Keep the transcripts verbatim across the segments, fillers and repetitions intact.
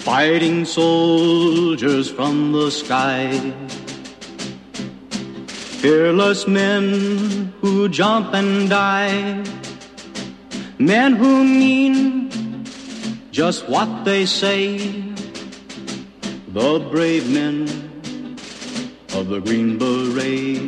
fighting soldiers from the sky. Fearless men who jump and die. Men who mean just what they say. The brave men of the Green Beret.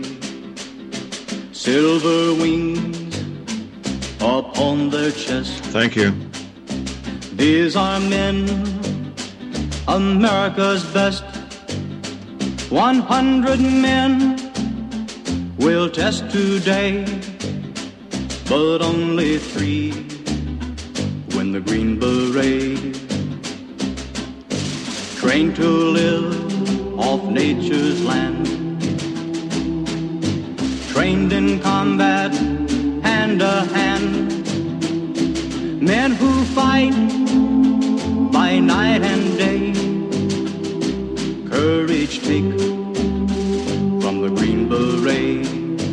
Silver wings upon their chest. Thank you. These are men, America's best. One hundred men will test today, but only three win the Green Beret. Trained to live off nature's land. Trained in combat, hand to hand. Men who fight by night and day. Courage take from the Green Beret.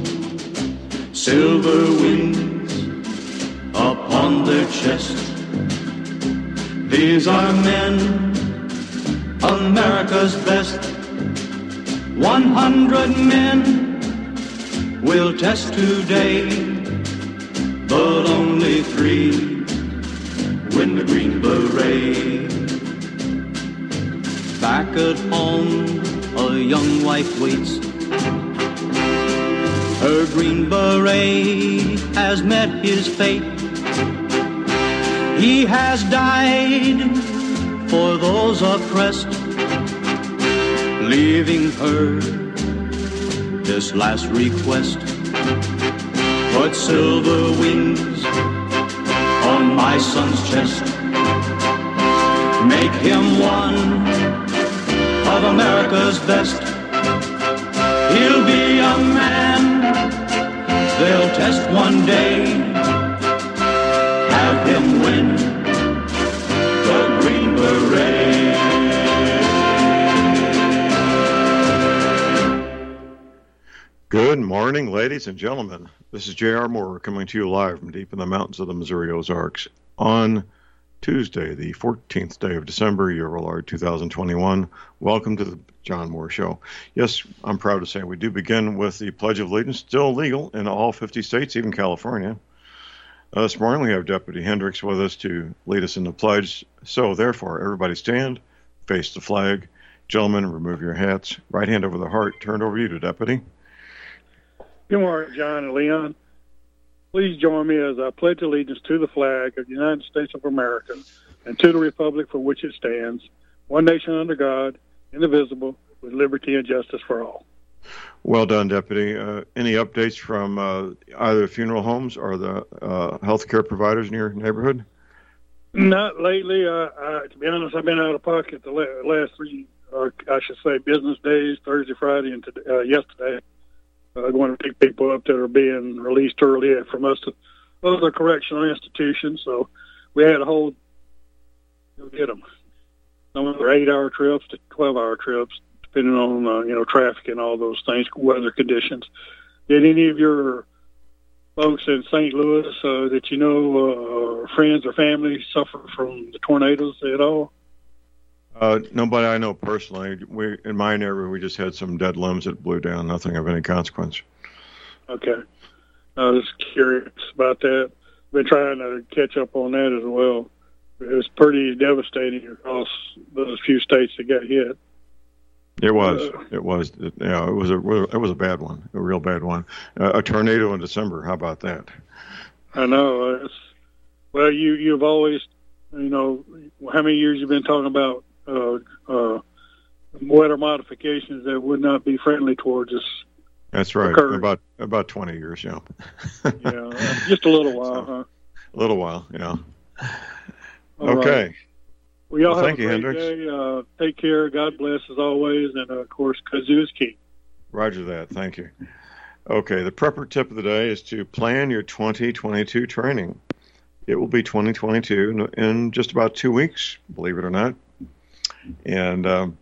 Silver wings upon their chest. These are men, America's best. One hundred men will test today, but only three win the Green Beret. Back at home, a young wife waits. Her Green Beret has met his fate. He has died for those oppressed, leaving her this last request. Put silver wings on my son's chest. Make him one of America's best. He'll be a man they'll test one day. Have him win the Green Beret. Good morning, ladies and gentlemen. This is J R. Moore coming to you live from deep in the mountains of the Missouri Ozarks on Tuesday, the fourteenth day of December, year of our Lord two thousand twenty-one. Welcome to the John Moore Show. Yes, I'm proud to say we do begin with the Pledge of Allegiance, still legal in all fifty states, even California. Uh, this morning we have Deputy Hendricks with us to lead us in the pledge. So therefore, everybody stand, face the flag. Gentlemen, remove your hats. Right hand over the heart. Turned over to you, Deputy. Good morning, John and Leon. Please join me as I pledge allegiance to the flag of the United States of America and to the republic for which it stands, one nation under God, indivisible, with liberty and justice for all. Well done, Deputy. Uh, any updates from uh, either funeral homes or the uh, health care providers in your neighborhood? Not lately. Uh, I, to be honest, I've been out of pocket the la- last three, or I should say business days, Thursday, Friday, and today, uh, yesterday. Uh, going to pick people up that are being released early from us to other correctional institutions. So we had to hold, you know, get them. Some of them are eight-hour trips to twelve-hour trips, depending on, uh, you know, traffic and all those things, weather conditions. Did any of your folks in Saint Louis uh, that you know, uh, or friends or family suffer from the tornadoes at all? Uh, nobody I know personally. We in my area, we just had some dead limbs that blew down. Nothing of any consequence. Okay. I was curious about that. Been trying to catch up on that as well. It was pretty devastating across those few states that got hit. It was. Uh, it was. It, yeah, it was a. It was a bad one. A real bad one. Uh, a tornado in December. How about that? I know. It's, well, you you've always, you know, how many years you've been talking about uh, uh, weather modifications that would not be friendly towards us. That's right. Occurred. About about twenty years, yeah. Yeah, just a little while, so, huh? A little while, yeah. All okay. Right. Well, y'all well, have thank a you, great Hendricks. day. Uh, take care. God bless as always. And, uh, of course, kazoo is key. Roger that. Thank you. Okay, the prepper tip of the day is to plan your twenty twenty-two training. It will be twenty twenty-two in, in just about two weeks, believe it or not. And um,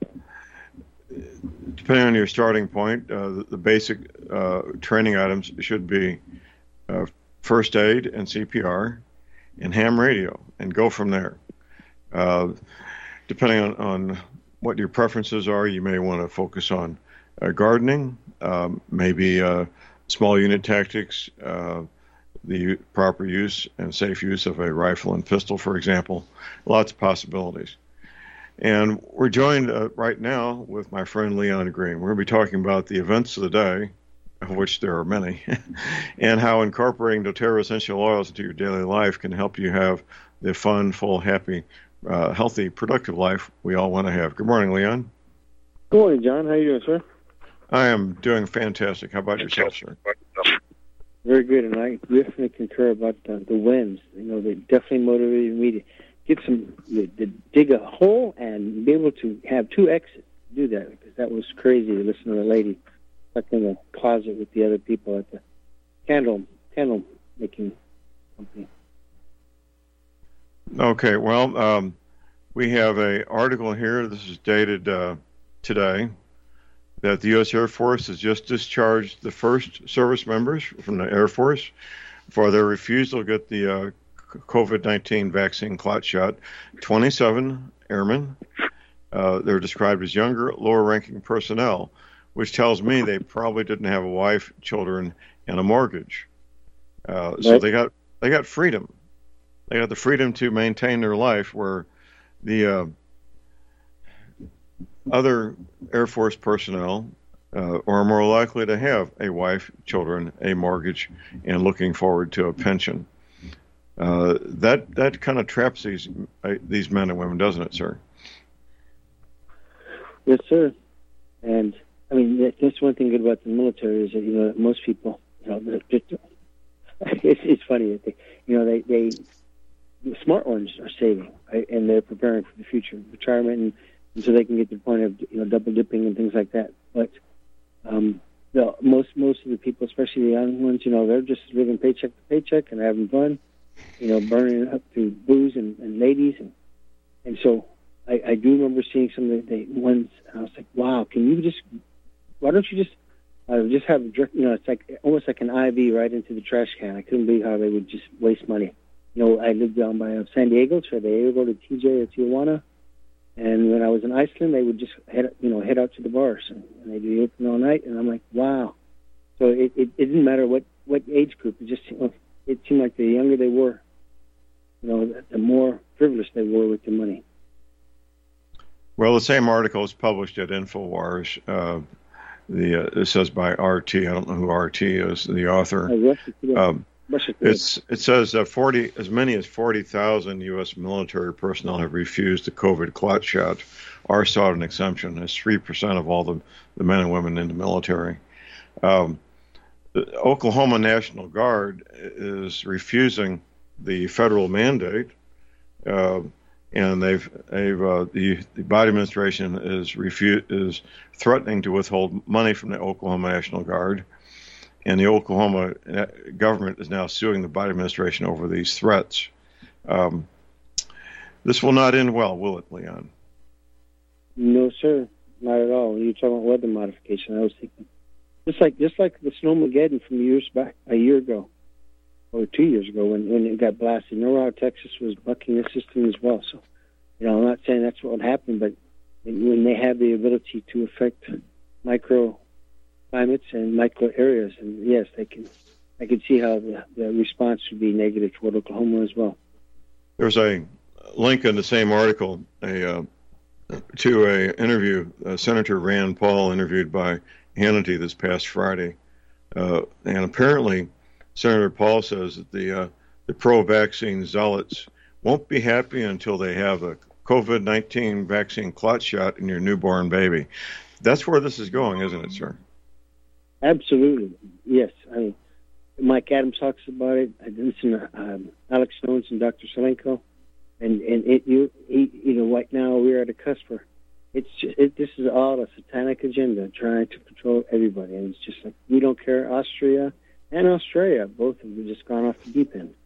depending on your starting point, uh, the, the basic uh, training items should be uh, first aid and C P R and ham radio, and go from there. Uh, depending on, on what your preferences are, you may want to focus on uh, gardening, um, maybe uh, small unit tactics, uh, the proper use and safe use of a rifle and pistol, for example. Lots of possibilities. And we're joined uh, right now with my friend Leon Green. We're going to be talking about the events of the day, of which there are many, and how incorporating doTERRA essential oils into your daily life can help you have the fun, full, happy, uh, healthy, productive life we all want to have. Good morning, Leon. Good morning, John. How are you doing, sir? I am doing fantastic. How about yourself, sir? Very good, and I definitely concur about uh, the winds. You know, they definitely motivated me to get some, to, to dig a hole and be able to have two exits to do that, because that was crazy to listen to a lady stuck in a closet with the other people at the candle candle making company. Okay, well, um, we have an article here. This is dated uh, today, that the U S Air Force has just discharged the first service members from the Air Force for their refusal to get the uh, COVID nineteen vaccine clot shot. twenty-seven airmen. Uh, they're described as younger, lower-ranking personnel, which tells me they probably didn't have a wife, children, and a mortgage. Uh, so they got they got freedom. They got the freedom to maintain their life, where the uh, other Air Force personnel uh, are more likely to have a wife, children, a mortgage, and looking forward to a pension. Uh, that that kind of traps these uh, these men and women, doesn't it, sir? Yes, sir. And I mean, that's one thing good about the military is that, you know, most people, you know, they're, they're, it's it's funny that they, you know, they they the smart ones are saving, right? And they're preparing for the future, retirement, and, and so they can get to the point of, you know, double dipping and things like that. But um, the, most most of the people, especially the young ones, you know, they're just living paycheck to paycheck and having fun. You know, burning up through booze and, and ladies. And and so I, I do remember seeing some of the, the ones, and I was like, wow, can you just, why don't you just uh, just have, you know, it's like almost like an I V right into the trash can. I couldn't believe how they would just waste money. You know, I lived down by uh, San Diego, so they would go to T J or Tijuana. And when I was in Iceland, they would just head, you know, head out to the bars, and, and they'd be open all night. And I'm like, wow. So it, it, it didn't matter what, what age group. It just, you know, it seemed like the younger they were, you know, the more privileged they were with the money. Well, the same article is published at InfoWars. Uh, the uh, it says by R T. I don't know who R T is, the author. Um, it's it says uh, forty as many as forty thousand U S military personnel have refused the COVID clot shot or sought an exemption. That's three percent of all the, the men and women in the military. Um, The Oklahoma National Guard is refusing the federal mandate, uh, and they've, they've uh, the, the Biden administration is refu- is threatening to withhold money from the Oklahoma National Guard, and the Oklahoma government is now suing the Biden administration over these threats. Um, this will not end well, will it, Leon? No, sir, not at all. You're talking about weather modification. I was thinking. Just like just like the Snowmageddon from years back, a year ago, or two years ago, when, when it got blasted. You know how Texas was bucking the system as well. So, you know, I'm not saying that's what would happen, but when they have the ability to affect micro climates and micro areas, and yes, they can. I can see how the, the response would be negative toward Oklahoma as well. There's a link in the same article a uh, to a interview uh, Senator Rand Paul interviewed by Hannity this past Friday, uh, and apparently Senator Paul says that the uh, the pro-vaccine zealots won't be happy until they have a COVID nineteen vaccine clot shot in your newborn baby. That's where this is going, isn't it, sir? Absolutely, yes. I mean, Mike Adams talks about it. I listen to um, Alex Jones and Doctor Selenko, and and it you you know right now we're at a cusp where it's just, it, this is all a satanic agenda trying to control everybody, and it's just like we don't care. Austria and Australia both have just gone off the deep end.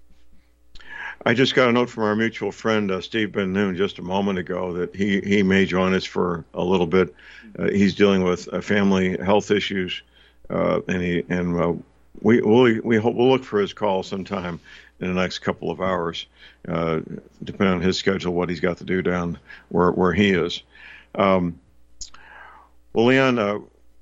I just got a note from our mutual friend uh, Steve Ben Noon just a moment ago that he he may join us for a little bit. Uh, he's dealing with uh, family health issues, uh, and he and uh, we we'll, we hope we'll look for his call sometime in the next couple of hours, uh, depending on his schedule, what he's got to do down where where he is. Um, well, Leon, uh,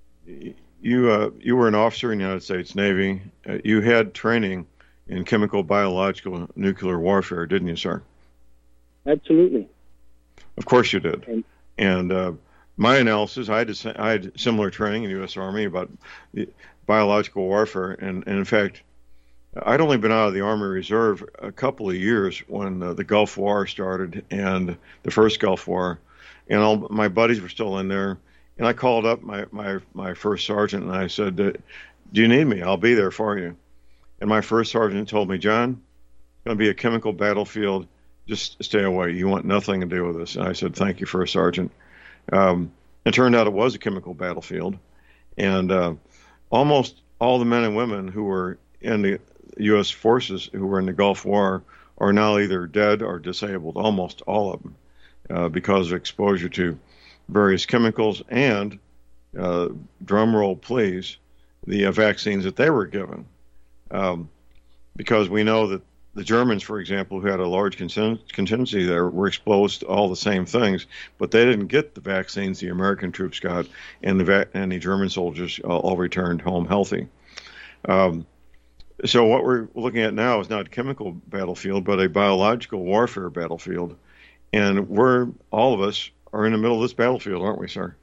you uh, you were an officer in the United States Navy. Uh, you had training in chemical, biological, nuclear warfare, didn't you, sir? Absolutely. Of course you did. And, and uh, my analysis, I had, I had similar training in the U S Army about biological warfare, and, and in fact, I'd only been out of the Army Reserve a couple of years when uh, the Gulf War started, and the first Gulf War, and all my buddies were still in there. And I called up my, my, my first sergeant, and I said, do you need me? I'll be there for you. And my first sergeant told me, John, it's going to be a chemical battlefield. Just stay away. You want nothing to do with this. And I said, thank you, First Sergeant. Um, it turned out it was a chemical battlefield. And uh, almost all the men and women who were in the U S forces who were in the Gulf War are now either dead or disabled, almost all of them, uh, because of exposure to various chemicals and, uh, drum roll please, the uh, vaccines that they were given. Um, because we know that the Germans, for example, who had a large contingency there, were exposed to all the same things, but they didn't get the vaccines the American troops got, and the, va- and the German soldiers all, all returned home healthy. Um, so what we're looking at now is not a chemical battlefield, but a biological warfare battlefield. And we're, all of us, are in the middle of this battlefield, aren't we, sir?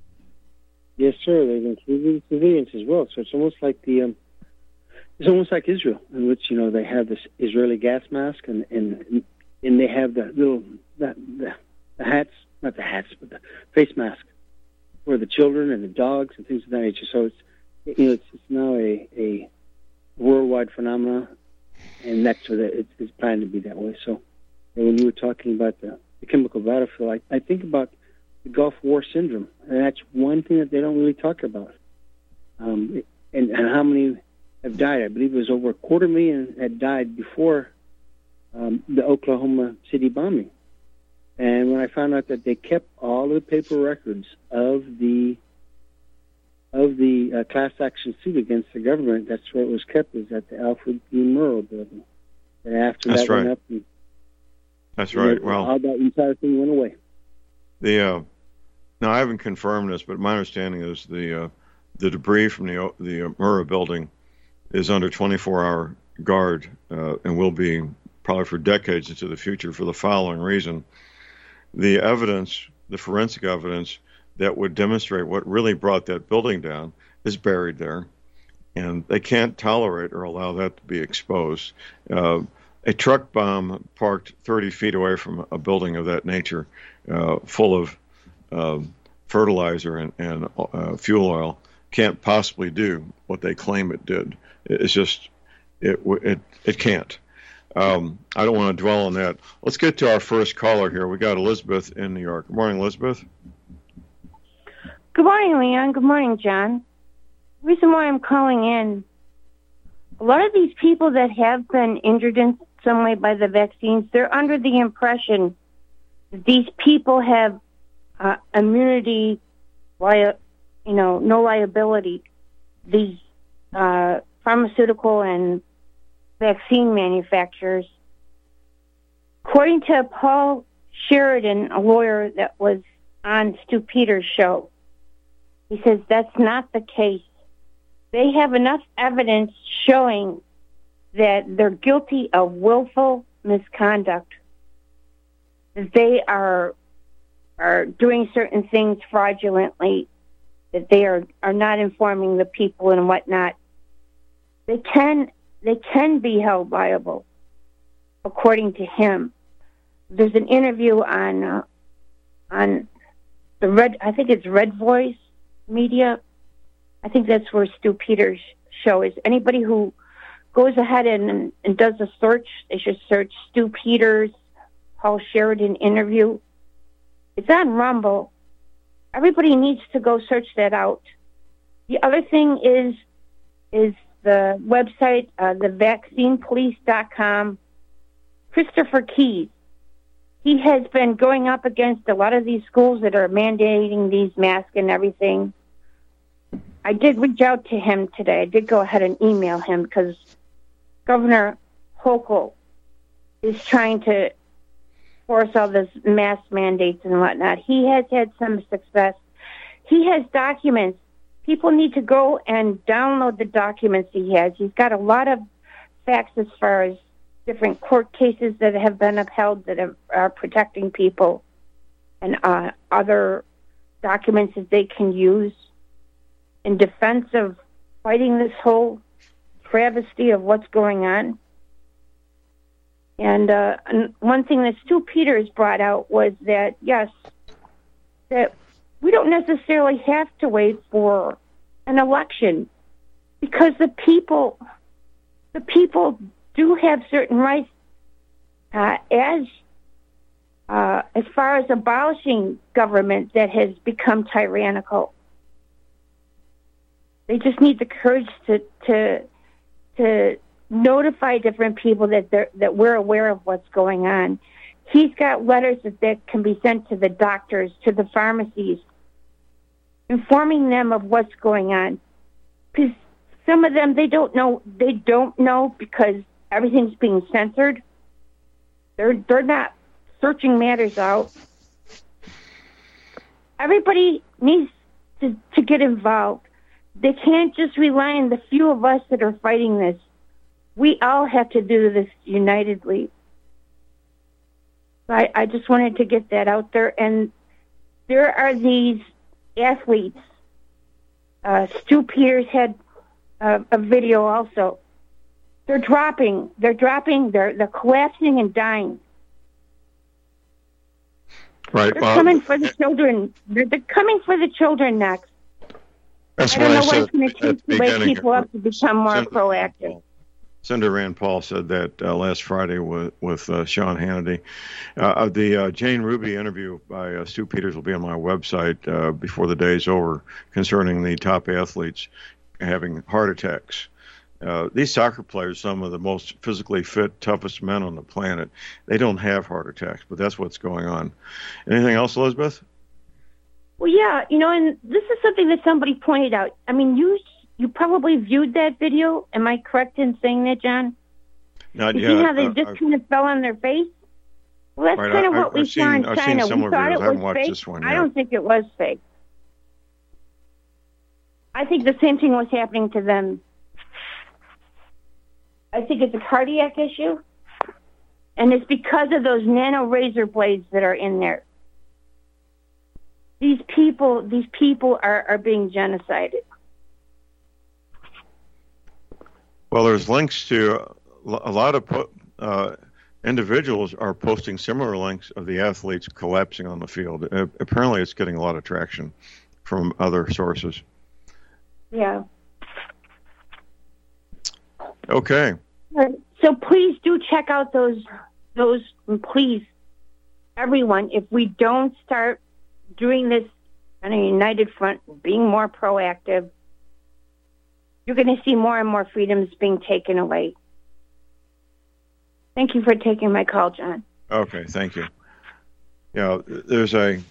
Yes, sir. They've included civilians as well. So it's almost like the... Um It's almost like Israel, in which, you know, they have this Israeli gas mask, and and, and they have the little the, the, the hats, not the hats, but the face mask for the children and the dogs and things of that nature. So it's you know it's, it's now a, a worldwide phenomenon, and that's what it, it's planned to be that way. So and when you were talking about the, the chemical battlefield, I, I think about the Gulf War syndrome, and that's one thing that they don't really talk about. Um, and, and how many have died. I believe it was over a quarter million had died before um, the Oklahoma City bombing. And when I found out that they kept all of the paper records of the of the uh, class action suit against the government, that's where it was kept, is at the Alfred P. Murrow building. And after that's that right. went up, and, that's and right. it, well, all that entire thing went away. The uh, now I haven't confirmed this, but my understanding is the uh, the debris from the the uh, Murrah building is under twenty-four hour guard uh, and will be probably for decades into the future for the following reason. The evidence, the forensic evidence that would demonstrate what really brought that building down is buried there, and they can't tolerate or allow that to be exposed. Uh, a truck bomb parked thirty feet away from a building of that nature, uh, full of uh, fertilizer and, and uh, fuel oil, can't possibly do what they claim it did. It's just, it it it can't. Um, I don't want to dwell on that. Let's get to our first caller here. We got Elizabeth in New York. Good morning, Elizabeth. Good morning, Leon. Good morning, John. The reason why I'm calling in, a lot of these people that have been injured in some way by the vaccines, they're under the impression that these people have uh, immunity, li- you know, no liability. These uh, pharmaceutical and vaccine manufacturers. According to Paul Sheridan, a lawyer that was on Stu Peters' show, he says that's not the case. They have enough evidence showing that they're guilty of willful misconduct, that they are are doing certain things fraudulently, that they are, are not informing the people and whatnot. They can they can be held liable, according to him. There's an interview on uh, on the Red, I think it's Red Voice Media. I think that's where Stu Peters' show is. Anybody who goes ahead and, and does a search, they should search Stu Peters, Paul Sheridan interview. It's on Rumble. Everybody needs to go search that out. The other thing is is the website, uh, the vaccine police dot com. Christopher Keys. He has been going up against a lot of these schools that are mandating these masks and everything. I did reach out to him today. I did go ahead and email him because Governor Hochul is trying to force all this mask mandates and whatnot. He has had some success. He has documents. People need to go and download the documents he has. He's got a lot of facts as far as different court cases that have been upheld that are, are protecting people, and uh, other documents that they can use in defense of fighting this whole travesty of what's going on. And, uh, and one thing that Stu Peters brought out was that, yes, that we don't necessarily have to wait for an election, because the people, the people do have certain rights uh, as uh, as far as abolishing government that has become tyrannical. They just need the courage to to to notify different people that they're, that we're aware of what's going on. He's got letters that, that can be sent to the doctors, to the pharmacies, informing them of what's going on. Because some of them, they don't know. They don't know because everything's being censored. They're they're not searching matters out. Everybody needs to, to get involved. They can't just rely on the few of us that are fighting this. We all have to do this unitedly. I, I just wanted to get that out there. And there are these athletes. Uh, Stu Peters had uh, a video also. They're dropping. They're dropping. They're they're collapsing and dying. Right. They're well, coming for the children. They're, they're coming for the children next. That's I don't what know I what said it's going to at take the to wake beginning. people up to become more Senator proactive. Rand Paul- Senator Rand Paul said that uh, last Friday with with uh, Sean Hannity. Uh, the uh, Jane Ruby interview by uh, Stu Peters will be on my website uh, before the day's over, concerning the top athletes having heart attacks. Uh, these soccer players, some of the most physically fit, toughest men on the planet, they don't have heart attacks, but that's what's going on. Anything else, Elizabeth? Well, yeah, you know, and this is something that somebody pointed out. I mean, you you probably viewed that video. Am I correct in saying that, John? Not You yet. see how they Uh, just I've- kind of fell on their face? Well, that's Right, kind of I- what I've we seen- saw in I've seen China. We similar thought videos. it I haven't was watched fake. this one I yet. don't think it was fake. I think the same thing was happening to them. I think it's a cardiac issue, and it's because of those nano razor blades that are in there. These people, these people are, are being genocided. Well, there's links to a lot of po- uh, individuals are posting similar links of the athletes collapsing on the field. Uh, apparently, it's getting a lot of traction from other sources. Yeah. Okay. So please do check out those, those, please, everyone, if we don't start doing this on a united front, being more proactive, you're going to see more and more freedoms being taken away. Thank you for taking my call, John. Okay, thank you. Yeah, there's a,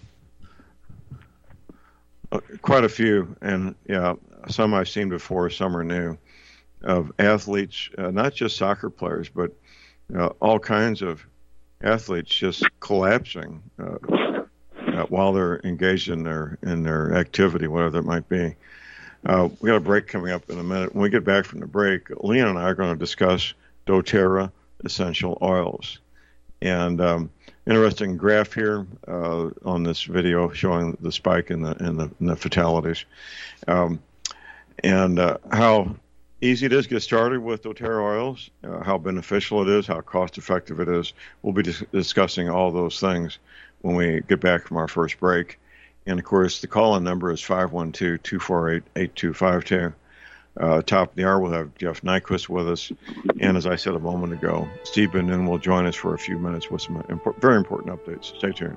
a quite a few, and yeah, some I've seen before, some are new, of athletes, uh, not just soccer players, but uh, all kinds of athletes just collapsing uh, uh, while they're engaged in their in their activity, whatever it might be. Uh, we got a break coming up in a minute. When we get back from the break, Leon and I are going to discuss doTERRA essential oils. And um, interesting graph here uh, on this video showing the spike in the in the, in the fatalities, um, and uh, how easy it is to get started with doTERRA oils, uh, how beneficial it is, how cost effective it is. We'll be dis- discussing all those things when we get back from our first break. And of course, the call-in number is five one two, two four eight, eight two five two. Uh, top of the hour, we'll have Jeff Nyquist with us. And as I said a moment ago, Steve Benden will join us for a few minutes with some import, very important updates. Stay tuned.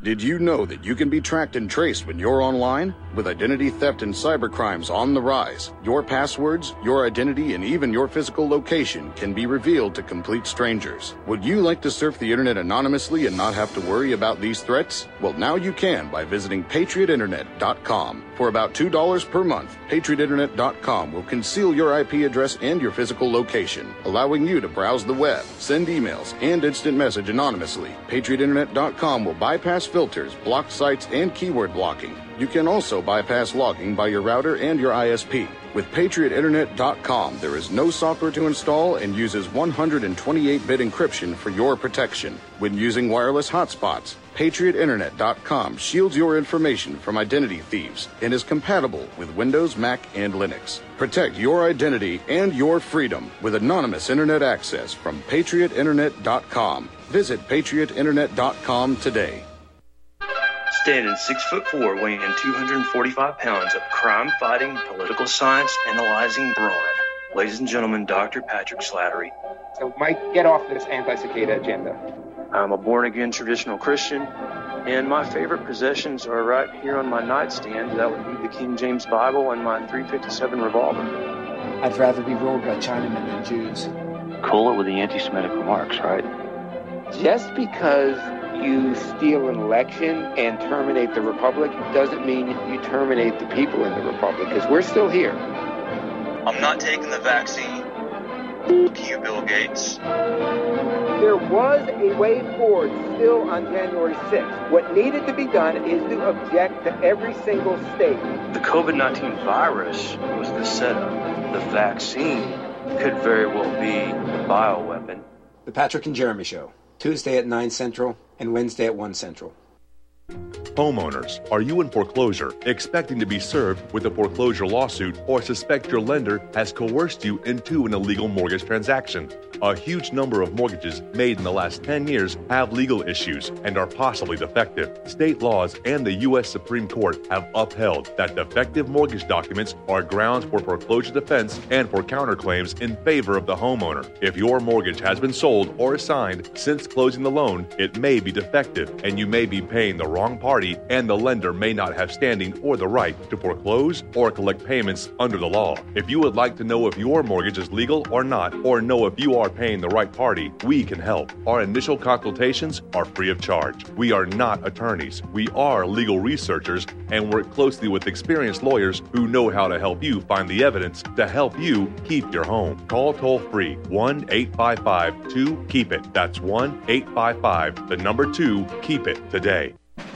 Did you know that you can be tracked and traced when you're online? With identity theft and cybercrimes on the rise, your passwords, your identity, and even your physical location can be revealed to complete strangers. Would you like to surf the internet anonymously and not have to worry about these threats? Well, now you can by visiting patriot internet dot com. For about two dollars per month, patriot internet dot com will conceal your I P address and your physical location, allowing you to browse the web, send emails, and instant message anonymously. patriot internet dot com will bypass filters, block sites, and keyword blocking. You can also bypass logging by your router and your I S P. With patriot internet dot com, there is no software to install and uses one hundred twenty-eight bit encryption for your protection. When using wireless hotspots, patriot internet dot com shields your information from identity thieves and is compatible with Windows, Mac, and Linux. Protect your identity and your freedom with anonymous internet access from patriot internet dot com. Visit patriot internet dot com today. Standing six foot four, weighing in two hundred forty-five pounds of crime-fighting, political science analyzing brawn. Ladies and gentlemen, Doctor Patrick Slattery. So, Mike, get off this anti-cicada agenda. I'm a born-again traditional Christian, and my favorite possessions are right here on my nightstand. That would be the King James Bible and my three fifty-seven revolver. I'd rather be ruled by Chinamen than Jews. Cool it with the anti-Semitic remarks, right? Just because you steal an election and terminate the republic doesn't mean you terminate the people in the republic, because we're still here. I'm not taking the vaccine. Fuck you, Bill Gates. There was a way forward still on January sixth. What needed to be done is to object to every single state. The COVID nineteen virus was the setup. The vaccine could very well be the bioweapon. The Patrick and Jeremy Show, Tuesday at nine Central and Wednesday at one Central. Homeowners, are you in foreclosure, expecting to be served with a foreclosure lawsuit, or suspect your lender has coerced you into an illegal mortgage transaction? A huge number of mortgages made in the last ten years have legal issues and are possibly defective. State laws and the U S Supreme Court have upheld that defective mortgage documents are grounds for foreclosure defense and for counterclaims in favor of the homeowner. If your mortgage has been sold or assigned since closing the loan, it may be defective and you may be paying the wrong party, and the lender may not have standing or the right to foreclose or collect payments under the law. If you would like to know if your mortgage is legal or not, or know if you are paying the right party, we can help. Our initial consultations are free of charge. We are not attorneys. We are legal researchers and work closely with experienced lawyers who know how to help you find the evidence to help you keep your home. Call toll free one eight five five two keep it. That's one eight five five, the number two, keep it today.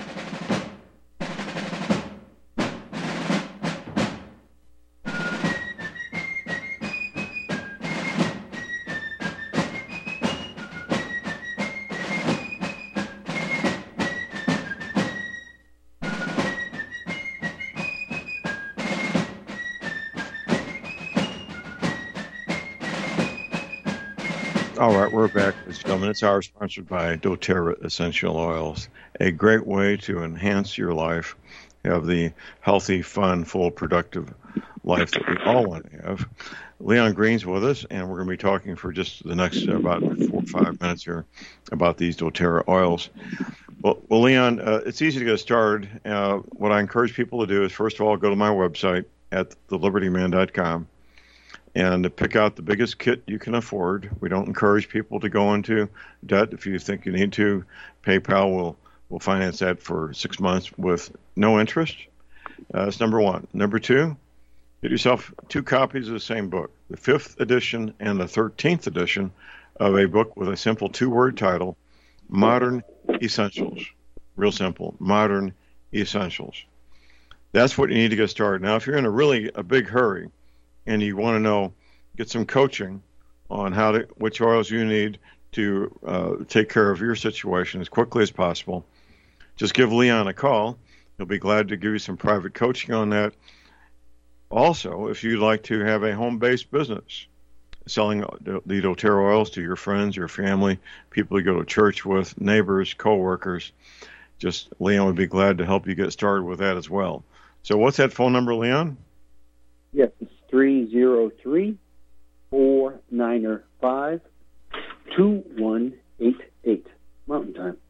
All right, we're back, ladies and gentlemen. It's our sponsored by doTERRA Essential Oils, a great way to enhance your life, have the healthy, fun, full, productive life that we all want to have. Leon Green's with us, and we're going to be talking for just the next uh, about four or five minutes here about these doTERRA oils. Well, well Leon, uh, it's easy to get started. Uh, what I encourage people to do is, first of all, go to my website at the liberty man dot com. And pick out the biggest kit you can afford. We don't encourage people to go into debt. If you think you need to, PayPal will, will finance that for six months with no interest. Uh, that's number one. Number two, get yourself two copies of the same book, the fifth edition and the thirteenth edition of a book with a simple two-word title, Modern Essentials. Real simple, Modern Essentials. That's what you need to get started. Now, if you're in a really a big hurry, and you want to know, get some coaching on how to, which oils you need to uh, take care of your situation as quickly as possible, just give Leon a call. He'll be glad to give you some private coaching on that. Also, if you'd like to have a home-based business, selling the doTERRA oils to your friends, your family, people you go to church with, neighbors, co-workers, just Leon would be glad to help you get started with that as well. So what's that phone number, Leon? Yes, it's three zero three, four nine five, two one eight eight. Mountain Time.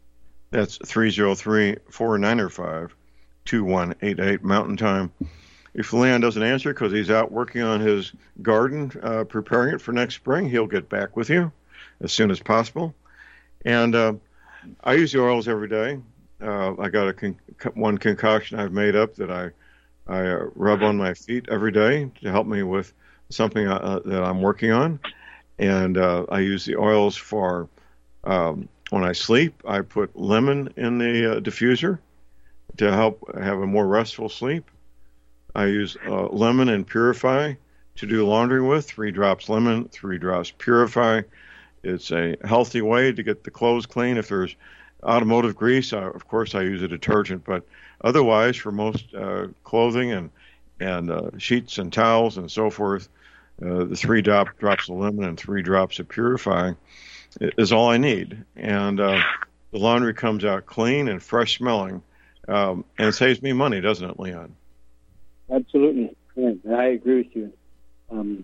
That's three oh three, four nine five, two one eight eight Mountain Time. If Leon doesn't answer because he's out working on his garden, uh, preparing it for next spring, he'll get back with you as soon as possible. And uh, I use the oils every day. Uh, I got a con- one concoction I've made up that I I uh, rub on my feet every day to help me with something uh, that I'm working on. And uh, I use the oils for um, when I sleep. I put lemon in the uh, diffuser to help have a more restful sleep. I use uh, lemon and Purify to do laundry with. Three drops lemon, three drops Purify. It's a healthy way to get the clothes clean. If there's automotive grease, I, of course, I use a detergent. But otherwise, for most uh, clothing and and uh, sheets and towels and so forth, uh, the three drop, drops of lemon and three drops of Purify is all I need. And uh, the laundry comes out clean and fresh smelling. Um, and it saves me money, doesn't it, Leon? Absolutely. Yeah, I agree with you. Um,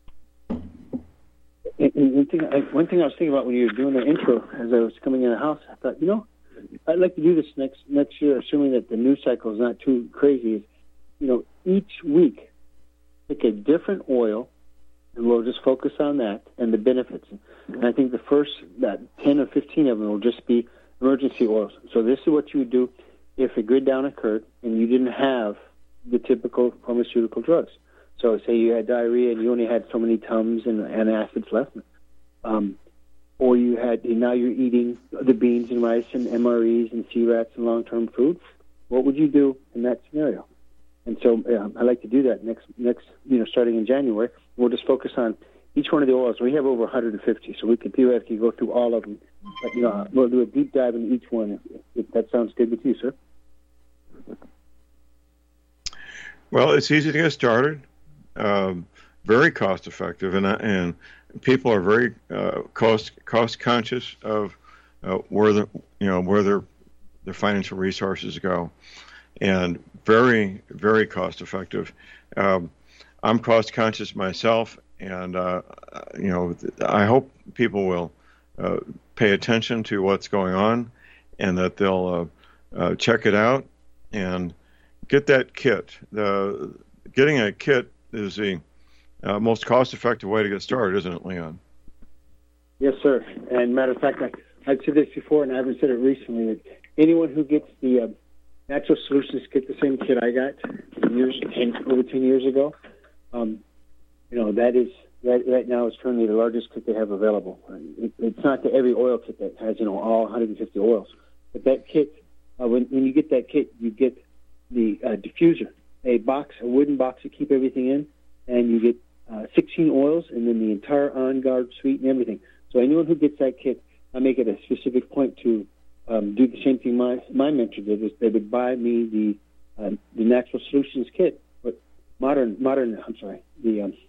and, and one, thing I, one thing I was thinking about when you were doing the intro as I was coming in the house, I thought, you know, I'd like to do this next next year, assuming that the news cycle is not too crazy. Is, you know, each week, pick a different oil, and we'll just focus on that and the benefits. And I think the first that ten or fifteen of them will just be emergency oils. So this is what you would do if a grid down occurred and you didn't have the typical pharmaceutical drugs. So say you had diarrhea and you only had so many Tums and antacids left, um, or you had now you're eating the beans and rice and M R Es and C RATs and long-term food. What would you do in that scenario? And so uh, I like to do that next next you know starting in January. We'll just focus on each one of the oils. We have over one hundred fifty, so we can theoretically go through all of them. But you know we'll do a deep dive into each one. If, if that sounds good with you, sir. Well, it's easy to get started, um, very cost effective, and and people are very uh, cost cost conscious of uh, where the you know where their their financial resources go, and very very cost effective. Um, I'm cost conscious myself, and uh, you know I hope people will uh, pay attention to what's going on, and that they'll uh, uh, check it out and get that kit. The getting a kit is the uh, most cost-effective way to get started, isn't it, Leon? Yes, sir. And matter of fact, I, I've said this before, and I haven't said it recently. That anyone who gets the uh, Natural Solutions kit, the same kit I got years, ten, over ten years ago, um, you know that is that right now is currently the largest kit they have available. It, it's not the every oil kit that has you know all one hundred fifty oils, but that kit, uh, when when you get that kit, you get the uh, diffuser, a box, a wooden box to keep everything in, and you get uh, sixteen oils, and then the entire On Guard suite and everything. So anyone who gets that kit, I make it a specific point to um, do the same thing my my mentor did. Was they would buy me the uh, the Natural Solutions kit, but modern modern I'm sorry the um,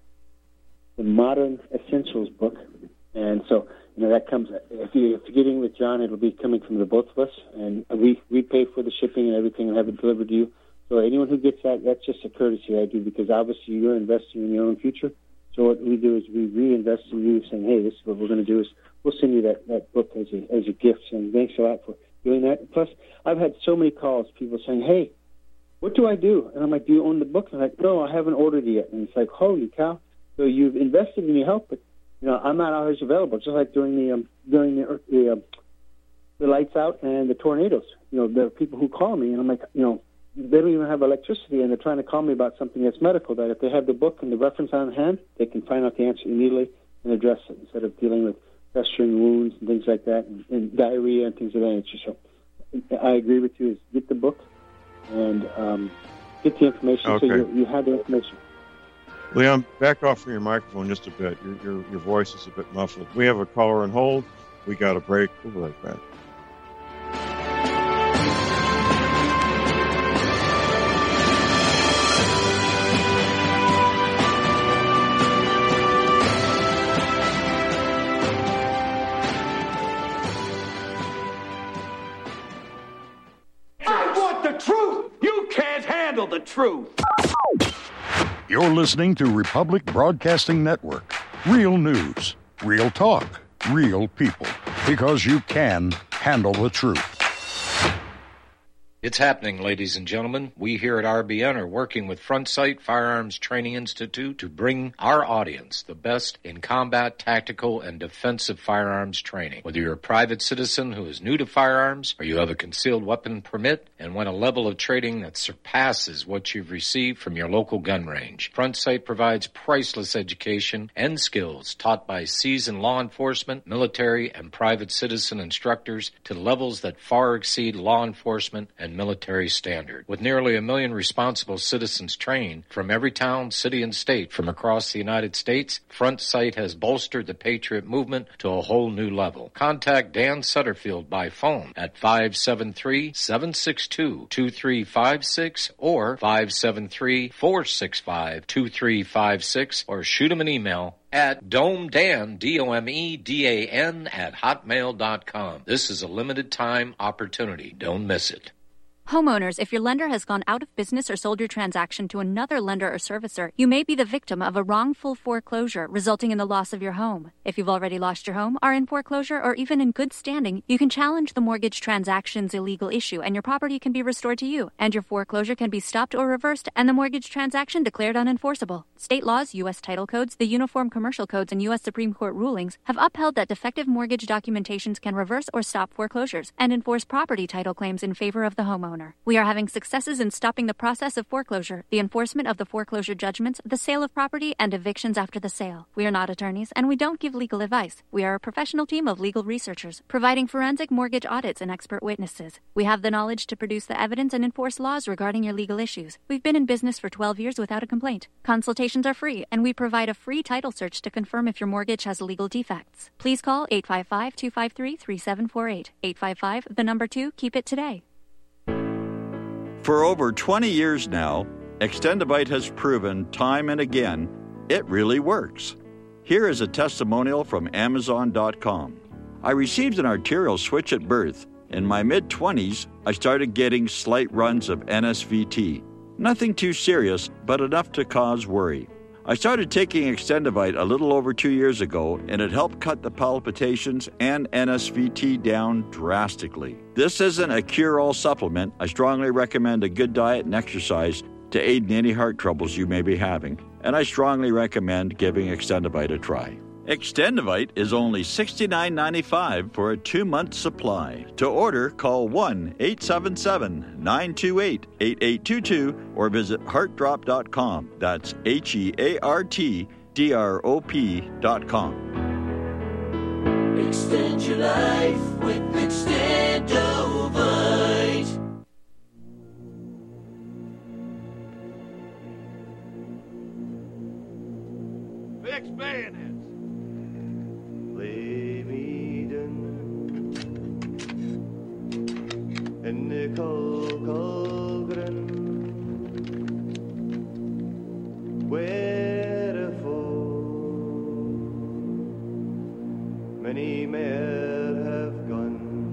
the Modern Essentials book, and so you know that comes if, you, if you're getting with John, it'll be coming from the both of us, and we we pay for the shipping and everything and have it delivered to you. So anyone who gets that, that's just a courtesy I do, because obviously you're investing in your own future. So what we do is we reinvest in you, saying, hey, this is what we're going to do is we'll send you that, that book as a as a gift, and thanks a lot for doing that. Plus, I've had so many calls, people saying, hey, what do I do? And I'm like, do you own the book? And I'm like, no, I haven't ordered it yet. And it's like, holy cow. So you've invested in your health, but you know, I'm not always available. Just like during the um, during the the, um, the lights out and the tornadoes. You know, there are people who call me, and I'm like, you know, they don't even have electricity, and they're trying to call me about something that's medical. That if they have the book and the reference on hand, they can find out the answer immediately and address it instead of dealing with festering wounds and things like that, and, and diarrhea and things of that nature. So I agree with you. Is get the book and um, get the information okay. so you, you have the information. Leon, back off from your microphone just a bit. Your, your your voice is a bit muffled. We have a caller on hold. We got a break. We'll be right back. I want the truth. You can't handle the truth. You're listening to Republic Broadcasting Network. Real news, real talk, real people. Because you can handle the truth. It's happening, ladies and gentlemen. We here at R B N are working with Front Sight Firearms Training Institute to bring our audience the best in combat, tactical, and defensive firearms training. Whether you're a private citizen who is new to firearms or you have a concealed weapon permit and want a level of training that surpasses what you've received from your local gun range, Front Sight provides priceless education and skills taught by seasoned law enforcement, military, and private citizen instructors to levels that far exceed law enforcement and military standard. With nearly a million responsible citizens trained from every town, city, and state from across the United States, Front Sight has bolstered the Patriot movement to a whole new level. Contact Dan Sutterfield by phone at five seven three, seven six two, two three five six or five seven three, four six five, two three five six or shoot him an email at domedan, D O M E D A N, at hotmail dot com. This is a limited time opportunity. Don't miss it. Homeowners, if your lender has gone out of business or sold your transaction to another lender or servicer, you may be the victim of a wrongful foreclosure resulting in the loss of your home. If you've already lost your home, are in foreclosure, or even in good standing, you can challenge the mortgage transaction's illegal issue and your property can be restored to you, and your foreclosure can be stopped or reversed and the mortgage transaction declared unenforceable. State laws, U S title codes, the Uniform Commercial Codes, and U S Supreme Court rulings have upheld that defective mortgage documentations can reverse or stop foreclosures and enforce property title claims in favor of the homeowner. We are having successes in stopping the process of foreclosure, the enforcement of the foreclosure judgments, the sale of property, and evictions after the sale. We are not attorneys, and we don't give legal advice. We are a professional team of legal researchers, providing forensic mortgage audits and expert witnesses. We have the knowledge to produce the evidence and enforce laws regarding your legal issues. We've been in business for twelve years without a complaint. Consultations are free, and we provide a free title search to confirm if your mortgage has legal defects. Please call eight five five, two five three, three seven four eight. eight five five, the number two, keep it today. For over twenty years now, Extendivite has proven time and again it really works. Here is a testimonial from Amazon dot com. I received an arterial switch at birth. In my mid-twenties, I started getting slight runs of N S V T. Nothing too serious, but enough to cause worry. I started taking Extendivite a little over two years ago, and it helped cut the palpitations and N S V T down drastically. This isn't a cure-all supplement. I strongly recommend a good diet and exercise to aid in any heart troubles you may be having, and I strongly recommend giving Extendivite a try. Extendivite is only sixty-nine ninety-five for a two-month supply. To order, call one eight seven seven, nine two eight, eight eight two two or visit heart drop dot com. That's H E A R T D R O P dot com. Extend your life with Extendivite. Fix bayonets. En Colgren, wherefore many men have gone.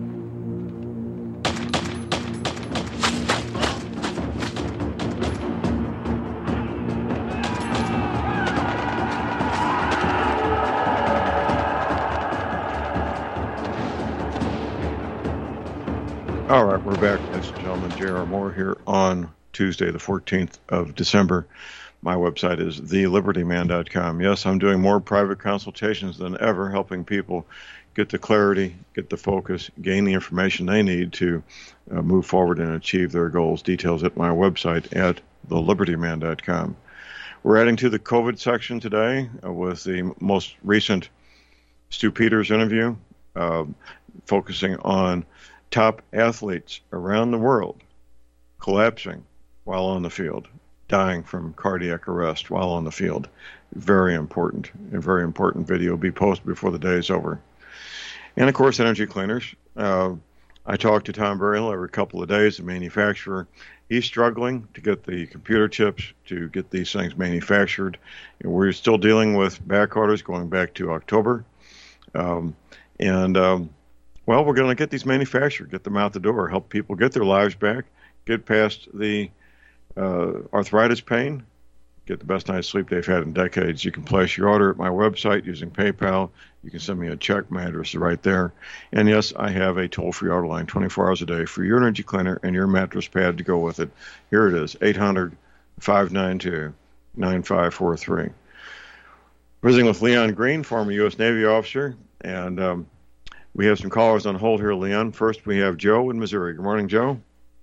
All right, we're back, ladies and gentlemen. J R. Moore here on Tuesday, the fourteenth of December. My website is the liberty man dot com. Yes, I'm doing more private consultations than ever, helping people get the clarity, get the focus, gain the information they need to uh, move forward and achieve their goals. Details at my website at the liberty man dot com. We're adding to the COVID section today uh, with the most recent Stu Peters interview, uh, focusing on top athletes around the world collapsing while on the field, dying from cardiac arrest while on the field. Very important, a very important video will be posted before the day is over. And, of course, energy cleaners. Uh, I talk to Tom Berryhill every couple of days, the manufacturer. He's struggling to get the computer chips to get these things manufactured. And we're still dealing with back orders going back to October. Um, and... Um, Well, we're going to get these manufactured, get them out the door, help people get their lives back, get past the uh, arthritis pain, get the best night's sleep they've had in decades. You can place your order at my website using PayPal. You can send me a check. My address is right there. And yes, I have a toll-free order line twenty-four hours a day for your energy cleaner and your mattress pad to go with it. Here it is, eight hundred, five nine two, nine five four three. Visiting with Leon Green, former U S Navy officer, and um, we have some callers on hold here, Leon. First, we have Joe in Missouri. Good morning, Joe.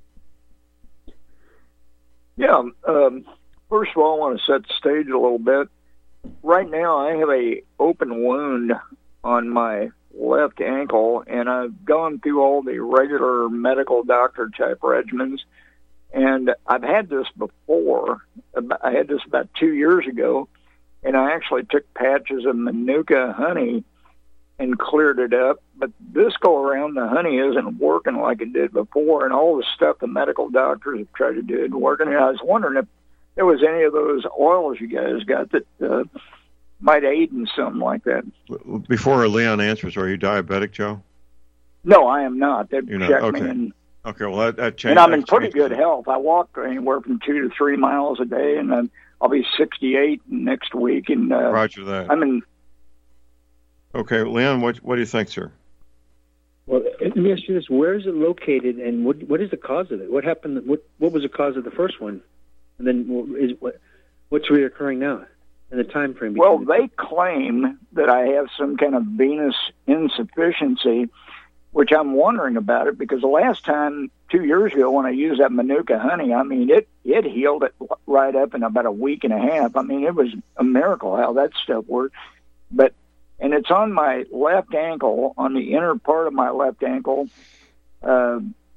Yeah, um, first of all, I want to set the stage a little bit. Right now, I have a open wound on my left ankle, and I've gone through all the regular medical doctor type regimens, and I've had this before. I had this about two years ago, and I actually took patches of Manuka honey and cleared it up. But this go around, the honey isn't working like it did before, and all the stuff the medical doctors have tried to do isn't working. And I was wondering if there was any of those oils you guys got that uh, might aid in something like that. Before Leon answers, are you diabetic, Joe? No, I am not. They've You're not? checked Okay. me. And, okay, well, that, that changed. and I'm in pretty good health. I walk anywhere from two to three miles a day, and then I'll be sixty-eight next week. And uh, Roger that. I'm in. Okay, Leon, what what do you think, sir? Well, let me ask you this: where is it located, and what what is the cause of it? What happened? What what was the cause of the first one, and then is what what's reoccurring now, and the time frame? Well, they claim that I have some kind of venous insufficiency, which I'm wondering about it because the last time, two years ago, when I used that Manuka honey, I mean, it it healed it right up in about a week and a half. I mean, it was a miracle how that stuff worked, but. And it's on my left ankle, on the inner part of my left ankle, uh,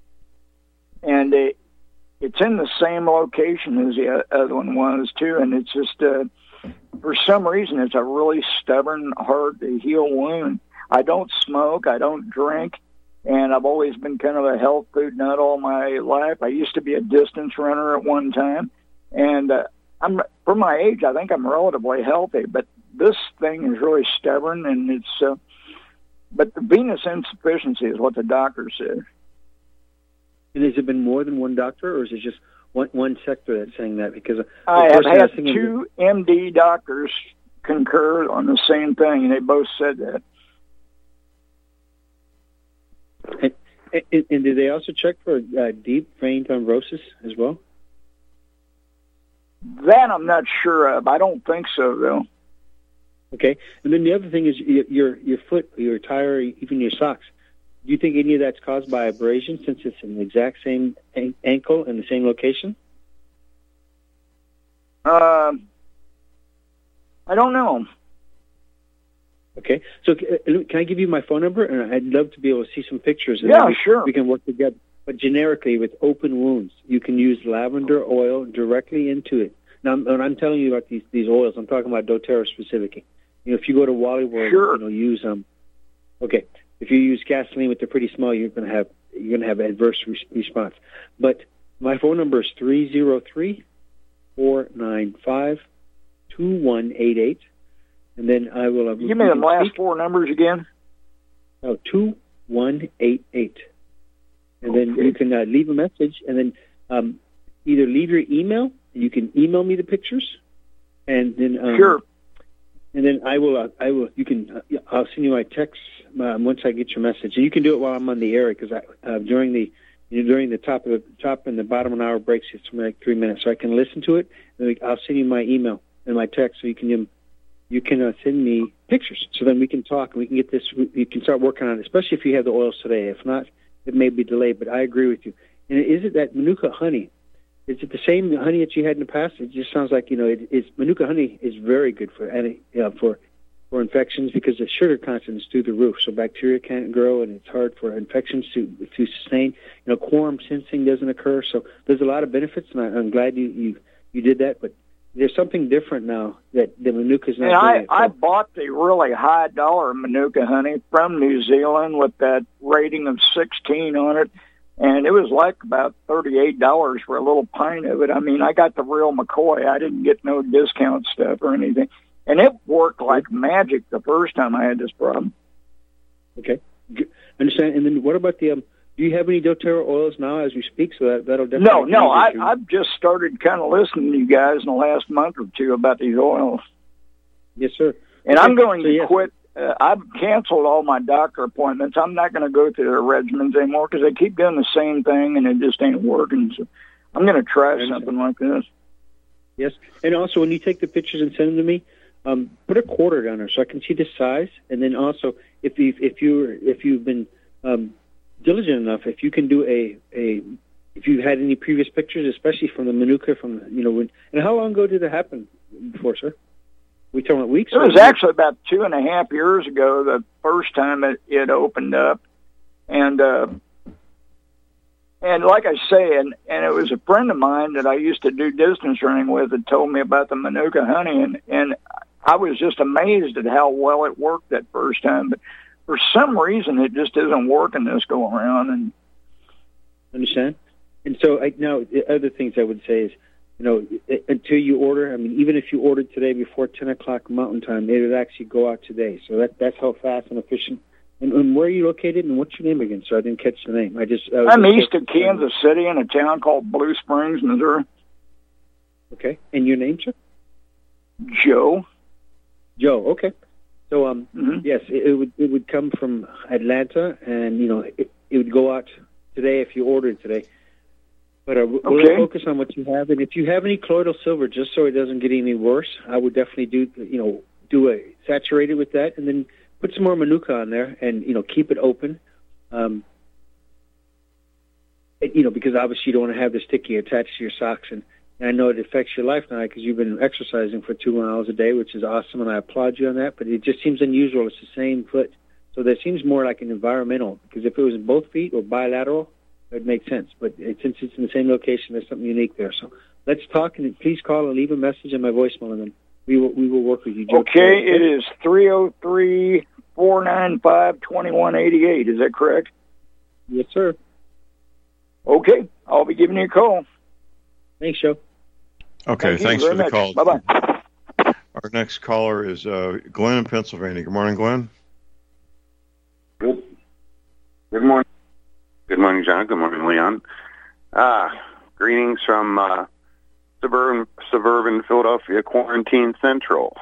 and it, it's in the same location as the other one was, too. And it's just, uh, for some reason, it's a really stubborn, hard-to-heal wound. I don't smoke, I don't drink, and I've always been kind of a health food nut all my life. I used to be a distance runner at one time, and uh, I'm for my age, I think I'm relatively healthy, but this thing is really stubborn, and it's, uh, but the venous insufficiency is what the doctor said. And has it been more than one doctor, or is it just one one sector that's saying that? Because I have had two M D doctors concur on the same thing, and they both said that. And, and, and did they also check for uh, deep vein thrombosis as well? That I'm not sure of. I don't think so, though. Okay, and then the other thing is your your, your foot, your tire, even your socks. Do you think any of that's caused by abrasion since it's in the exact same an- ankle in the same location? Um, I don't know. Okay, so can I give you my phone number? And I'd love to be able to see some pictures. And Yeah, we, sure. We can work together. But generically, with open wounds, you can use lavender oil directly into it. Now, when I'm telling you about these these oils, I'm talking about doTERRA specifically. You know, if you go to Wally World, sure. you know, use um. Okay, if you use gasoline with the pretty smell, you're gonna have you're gonna have adverse re- response. But my phone number is three zero three, four nine five, two one eight eight, and then I will. Uh, Give me the last speak. four numbers again. Oh, two one eight eight, and okay. then you can uh, leave a message, and then um, either leave your email. You can email me the pictures, and then um, sure. And then I will. Uh, I will. You can. Uh, I'll send you my text um, once I get your message, and you can do it while I'm on the air because I uh, during the you know, during the top of the top and the bottom of an hour breaks, it's like three minutes, so I can listen to it. And I'll send you my email and my text, so you can um, you can uh, send me pictures. So then we can talk and we can get this. You can start working on it, especially if you have the oils today. If not, it may be delayed. But I agree with you. And is it that Manuka honey? Is it the same honey that you had in the past? It just sounds like, you know, it, it's, Manuka honey is very good for any, uh, for for infections because the sugar content is through the roof, so bacteria can't grow, and it's hard for infections to to sustain. You know, quorum sensing doesn't occur, so there's a lot of benefits, and I, I'm glad you, you, you did that, but there's something different now that the Manuka's not and doing. I, I bought the really high-dollar Manuka honey from New Zealand with that rating of sixteen on it. And it was like about thirty-eight dollars for a little pint of it. I mean, I got the real McCoy. I didn't get no discount stuff or anything. And it worked like magic the first time I had this problem. Okay. Understand. And then what about the um, Do you have any doTERRA oils now as we speak? So that, that'll definitely... No, no, I, I've just started kind of listening to you guys in the last month or two about these oils. Yes, sir. And okay. I'm going so, to yes. quit. Uh, I've canceled all my doctor appointments. I'm not going to go through their regimens anymore because they keep doing the same thing and it just ain't working. So I'm going to try something like this. Yes, and also when you take the pictures and send them to me, um, put a quarter down there so I can see the size. And then also, if you if you if you've been um, diligent enough, if you can do a a if you had any previous pictures, especially from the Manuka, from the, you know, when, and how long ago did it happen before, sir? We talking about weeks? It was actually about two and a half years ago, the first time it, it opened up, and uh, and like I say, and, and it was a friend of mine that I used to do distance running with that told me about the Manuka honey, and and I was just amazed at how well it worked that first time. But for some reason, it just isn't working this go around. And understand. And so I, now, the other things I would say is, you know, until you order, I mean, even if you ordered today before ten o'clock Mountain Time, it would actually go out today. So that that's how fast and efficient. And, and where are you located, and what's your name again? So I didn't catch the name. I just I was I'm east of Kansas City in a town called Blue Springs, Missouri. Okay. And your name, sir? Joe. Joe. Okay. So um, mm-hmm. yes, it, it would it would come from Atlanta, and you know, it, it would go out today if you ordered today. But uh, we'll okay. focus on what you have, and if you have any colloidal silver, just so it doesn't get any worse, I would definitely do, you know, do a saturate it with that, and then put some more Manuka on there, and you know, keep it open. Um, it, you know, because obviously you don't want to have the sticky attached to your socks, and, and I know it affects your life now because you've been exercising for two miles a day, which is awesome, and I applaud you on that. But it just seems unusual. It's the same foot, so that seems more like an environmental. Because if it was in both feet or bilateral, it would make sense, but it, since it's in the same location, there's something unique there. So let's talk, and please call and leave a message on my voicemail, and then we will we will work with you, Joe. Okay, it is three oh three, four nine five, two one eight eight. Is that correct? Yes, sir. Okay, I'll be giving you a call. Thanks, Joe. Okay, Thank thanks for the much. call. Bye-bye. Our next caller is uh, Glenn in Pennsylvania. Good morning, Glenn. Good. Good morning. Good morning, John. Good morning, Leon. Uh, greetings from uh, suburban suburban Philadelphia, Quarantine Central.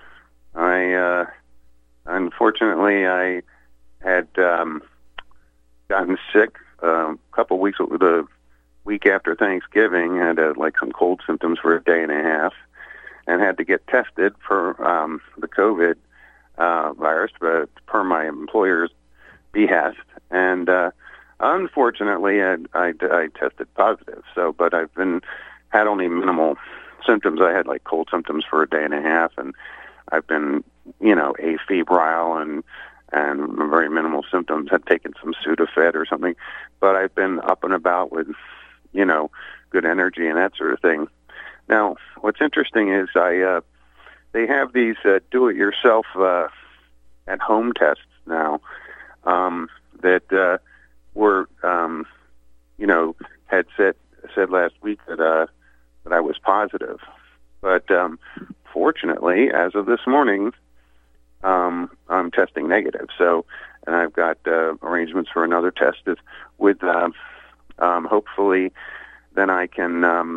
I uh, unfortunately I had um, gotten sick uh, a couple of weeks, the week after Thanksgiving. Had uh, like some cold symptoms for a day and a half, and had to get tested for um, the COVID uh, virus, but per my employer's behest, and. Uh, Unfortunately, I, I, I tested positive. So, but I've been had only minimal symptoms. I had like cold symptoms for a day and a half, and I've been, you know, afebrile and and very minimal symptoms. Had taken some Sudafed or something, but I've been up and about with, you know, good energy and that sort of thing. Now, what's interesting is I uh, they have these uh, do-it-yourself uh, at-home tests now um, that. Uh, were, um, you know, had said said last week that uh, that I was positive, but um, fortunately, as of this morning, um, I'm testing negative. So, and I've got uh, arrangements for another test with, uh, um, hopefully, then I can, um,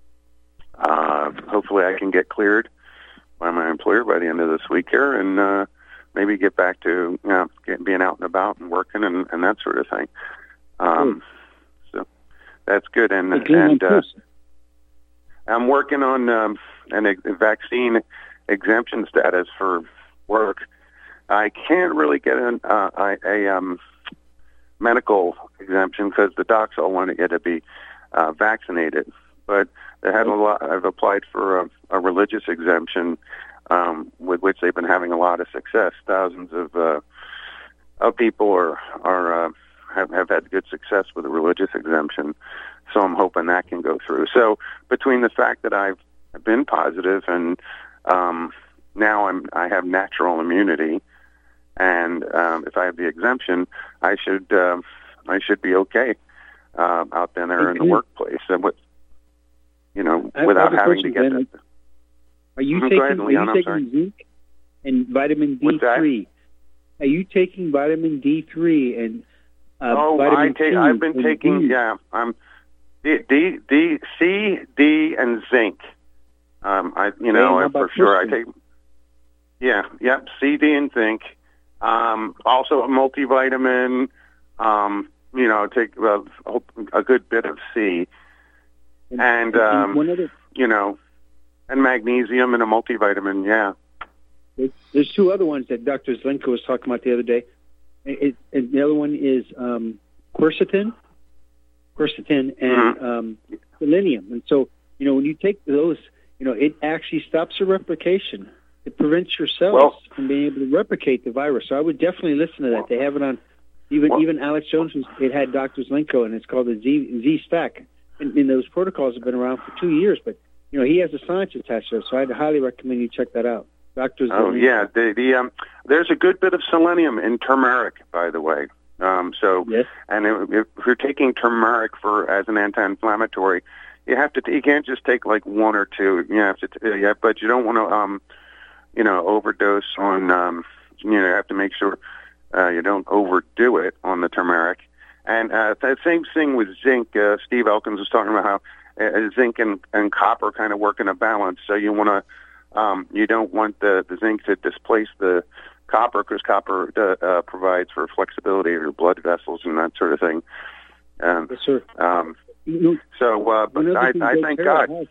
uh, hopefully, I can get cleared by my employer by the end of this week here, and. Uh, Maybe get back to, you know, get, being out and about and working and, and that sort of thing. Um, so that's good. And and uh, I'm working on um, an ex- vaccine exemption status for work. I can't really get an, uh, a, a um, medical exemption because the docs all want to get to be uh, vaccinated. But they had a lot. I've applied for a, a religious exemption. Um, with which they've been having a lot of success. Thousands of uh, of people are are uh, have have had good success with a religious exemption. So I'm hoping that can go through. So between the fact that I've been positive and um, now I'm I have natural immunity, and um, if I have the exemption, I should uh, I should be okay uh, out there okay. in the workplace. And what you know, without having to get that. Are you mm-hmm. taking, ahead, Leon, are you taking zinc and vitamin D three? Are you taking vitamin D three and Uh, oh, I vitamin take. C I've been and taking. D. Yeah, I'm D, D, D, C, D, and zinc. Um, I, you know, Hey, how I, for about sure, I twisting? take. Yeah, yep, C, D, and zinc. Um, also a multivitamin. Um, you know, take uh, a good bit of C, and, and um, one other, you know, and magnesium and a multivitamin. Yeah. there's, there's two other ones that Doctor Zelenko was talking about the other day. It, it, the other one is um, quercetin, quercetin, and Mm-hmm. um, selenium. And so, you know, when you take those, you know, it actually stops the replication. It prevents your cells Well- from being able to replicate the virus. So I would definitely listen to that. They have it on, even Well- even Alex Jones, was, it had Doctor Zelenko, and it's called the Z, Z-Stack. And, and those protocols have been around for two years, but, you know, he has a science attached to it, so I'd highly recommend you check that out. Doctor Oh Zelenko. yeah, the, the um, there's a good bit of selenium in turmeric, by the way. Um, so, Yes. and if, if you're taking turmeric for as an anti-inflammatory, you have to. T- you can't just take like one or two. You have to. T- yeah, but you don't want to, um, you know, overdose on. Um, you know, you have to make sure uh, you don't overdo it on the turmeric. And uh, the same thing with zinc. Uh, Steve Elkins was talking about how uh, zinc and, and copper kind of work in a balance. So you want to. Um, you don't want the, the zinc to displace the copper because copper uh, uh, provides for flexibility of your blood vessels and that sort of thing. Um, Yes, sir. Um, You know, so, uh, but another I, thing I thank doTERRA God. has-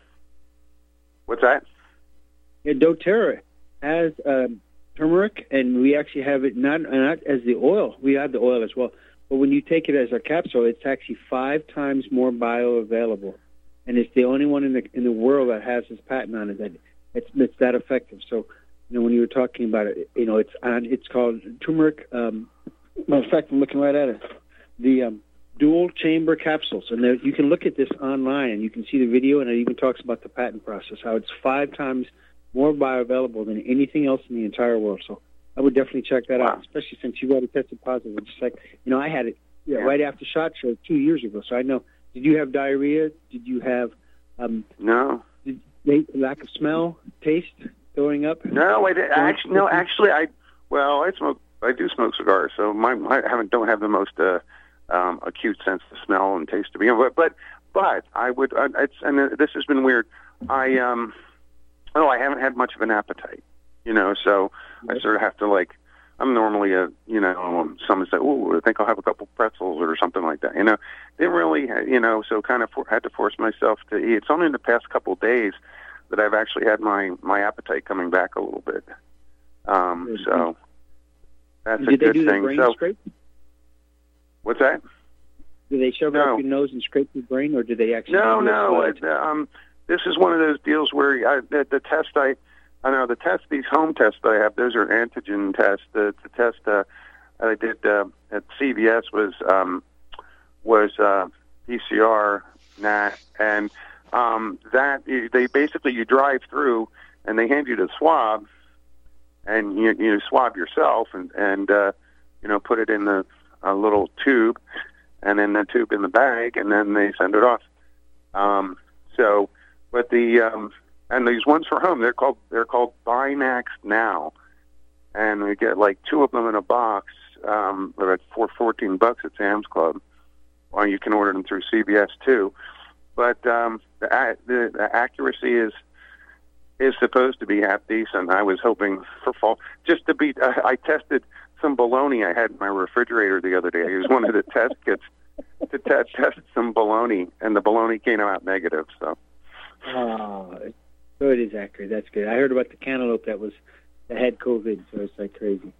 What's that? Yeah, doTERRA has um, turmeric, and we actually have it not not as the oil. We have the oil as well, but when you take it as a capsule, it's actually five times more bioavailable, and it's the only one in the in the world that has this patent on it that it's it's that effective. So, you know, when you were talking about it, you know, it's on. It's called turmeric. Um, matter of fact, I'm looking right at it. The um, dual chamber capsules, and there, you can look at this online, and you can see the video, and it even talks about the patent process, how it's five times more bioavailable than anything else in the entire world. So I would definitely check that out, especially since you've already tested positive. Just like, you know, I had it yeah, Yeah. right after SHOT Show two years ago, so I know. Did you have diarrhea? Did you have um, No. did they, lack of smell, taste, throwing up? No, I did, actually, no, actually, I well, I smoke. I do smoke cigars, so my I haven't don't have the most uh, um, acute sense of smell and taste to begin with. But but I would. Uh, it's and this has been weird. I um oh I haven't had much of an appetite, you know. So I sort of have to like. I'm normally a you know someone say oh I think I'll have a couple pretzels or something like that. You know, didn't really you know so kind of for, had to force myself to eat. It's only in the past couple of days that I've actually had my my appetite coming back a little bit. Um, so. That's Did a they good do the thing. brain So, scrape? what's that? Did they shove it No. up your nose and scrape your brain, or did they actually? No, do a no. slide? It, um, this is one of those deals where I, the, the test I, I know the test, these home tests that I have, those are antigen tests. The, the test uh, I did uh, at C V S was um, was uh, P C R, N A T, and um, that they basically you drive through and they hand you the swab. And you, you swab yourself and, and uh, you know, put it in the a little tube, and then the tube in the bag, and then they send it off. Um, so, but the um, and these ones for home, they're called they're called Binax Now, and we get like two of them in a box. Um, they're at for fourteen bucks at Sam's Club, or you can order them through C V S too. But um, the, the the accuracy is. is supposed to be half decent. I was hoping for fall. Just to be, uh, I tested some bologna I had in my refrigerator the other day. I used one of the test kits to te- test some bologna, and the bologna came out negative. So, Oh, so it is accurate. That's good. I heard about the cantaloupe that was that had COVID, so it's like crazy.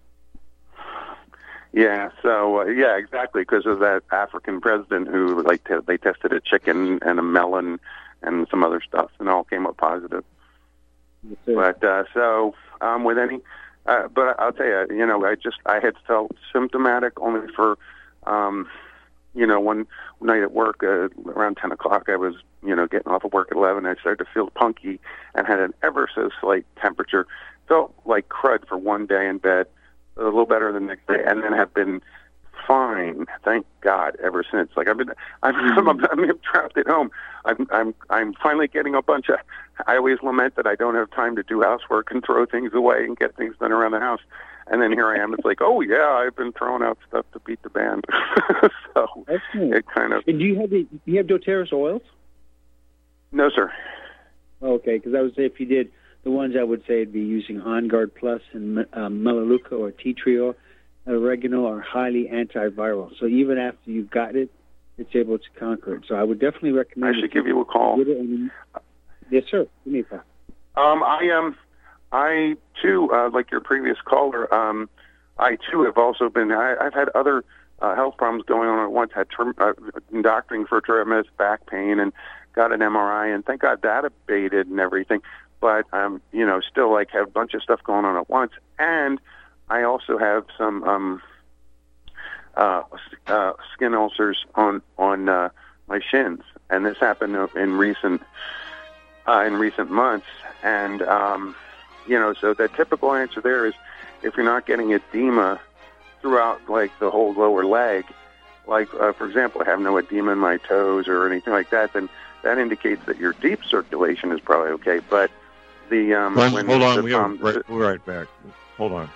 yeah, so uh, yeah, exactly, because of that African president who like te- they tested a chicken and a melon and some other stuff, and all came up positive. Yes, But uh, so um, with any, uh, but I'll tell you, you know, I just I had felt symptomatic only for, um, you know, one night at work uh, around ten o'clock. I was, you know, getting off of work at eleven. I started to feel punky and had an ever so slight temperature. Felt like crud for one day in bed, a little better the next day, and then have been fine, thank God, ever since. Like I've been, I'm, I'm, I'm trapped at home. I'm, I'm, I'm finally getting a bunch of. I always lament that I don't have time to do housework and throw things away and get things done around the house. And then here I am. It's like, oh yeah, I've been throwing out stuff to beat the band. So Excellent. it kind of. And do you have the, do you have doTERRA's oils? No, sir. Okay, because I would say if you did the ones, I would say it'd be using On Guard Plus and um, Melaleuca or tea tree oil. Oregano are highly antiviral. So even after you've got it, it's able to conquer it. So I would definitely recommend. I should give you a call. Yes, sir. Give me a call. Um, I am. Um, I too, uh, like your previous caller, um, I too have also been. I, I've had other uh, health problems going on at once. Had term, uh, doctoring for tremendous back pain and got an M R I, and thank God that abated and everything. But um, you know, still like have a bunch of stuff going on at once, and I also have some um, uh, uh, skin ulcers on on uh, my shins, and this happened in recent uh, in recent months. And um, you know, so the typical answer there is, if you're not getting edema throughout like the whole lower leg, like uh, for example, I have no edema in my toes or anything like that, then that indicates that your deep circulation is probably okay. But the um, Glenn, when hold on, the, we um, are right, we're right back. Hold on.